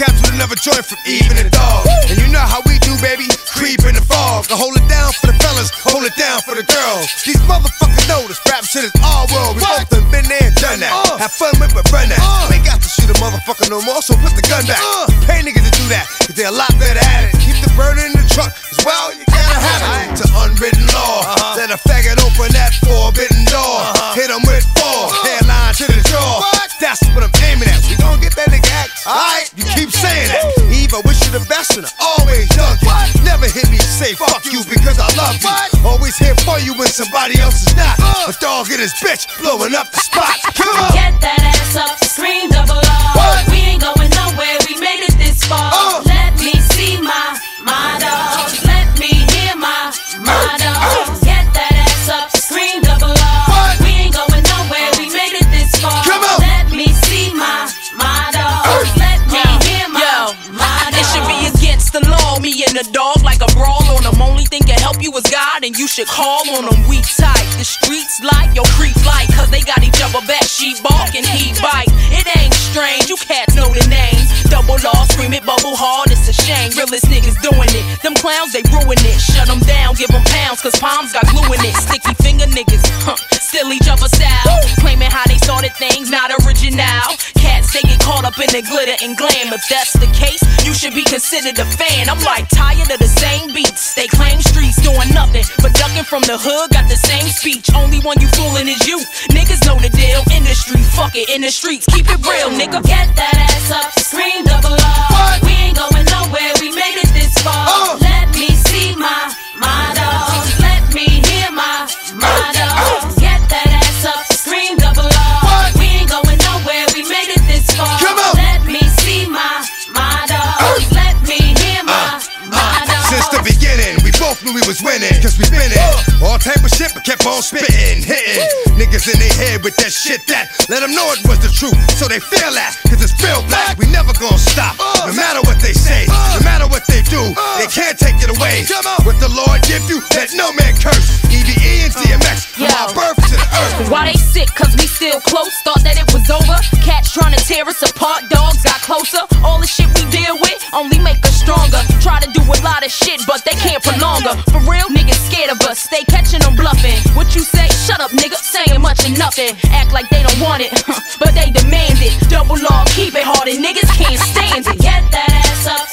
caps with another joint from even the dog. And you know how we do, baby, creep in the fog. I hold it down for the fellas, hold it down for the girls. These motherfuckers know this rap shit is our world. We both done been there and done that. Have fun with but run that. Ain't got to shoot a motherfucker no more, so put the gun back. Pay niggas to do that, cause they're a lot better at it. Keep the burner in the truck, as well you gotta have it. To unwritten law, let a faggot open that forbidden door. Hit him with 4, hairline to the jaw. That's what I'm aiming at. We gon' get that nigga act. Alright, you keep saying that. Eve, I wish you the best and I always dug you. Never hit me and say fuck you because I love you. Always here for you when somebody else is not. A dog in his bitch blowing up the spot. Come on. Get that ass up, scream double R. We ain't going nowhere, we made it this far. Let me see my dogs. Let me hear my dogs. Get that ass up, scream double R. We ain't going nowhere, we made it this far. Come on. Let me see my dogs. Let me hear my dogs. It should be against the law, me and the dog like a brawl on them. Only thing can help you is God, and you should call on them. We tight, the streets like your creep like, cause they got each other back. She bark and he bite. It ain't strange, you cats know the names. Double law, scream it, bubble hard, it's a shame. Realest niggas doing it. Them clowns, they ruin it. Shut them down, give them pounds, cause palms got glue in it. Sticky finger niggas, still each other style. Claiming how they started things, not original. Cats, they get caught up in the glitter and glam. If that's the case, you should be considered a fan. I'm like tired of the same beats. They claim streets doing nothing, but ducking from the hood got the same speech. Only one you fooling is you. Niggas know the deal. Industry, fuck it, in the streets, keep it real, nigga. Get that ass up, scream double R. We ain't going nowhere, we made it this far. Let me see my dogs. Let me hear my dogs. Get that ass up, scream double R. We ain't going nowhere, we made it this far. Let me see my dogs. Let me hear my dogs. Since the beginning, we both knew we was winning, cause we been in all type of shit, but kept on spitting, hitting niggas in their head with that shit that let them know it was the truth, so they feel that, cause it's real black. We never gonna stop, no matter what they say, no matter what they do, they can't take it away. What the Lord give you, let no man curse. EVE and DMX, from our birth to the earth. Why they sick, cause we still close, thought that it was over. Cats trying to tear us apart, dogs got closer. All the shit we deal with only make us stronger. Try to do a lot of shit, but they can't prolong her. For real, niggas scared of us, stay catching them bluffing. What you say? Shut up, nigga, saying much or nothing. Act like they don't want it, but they demand it. Double law, keep it hard, and niggas can't stand it. Get that ass up,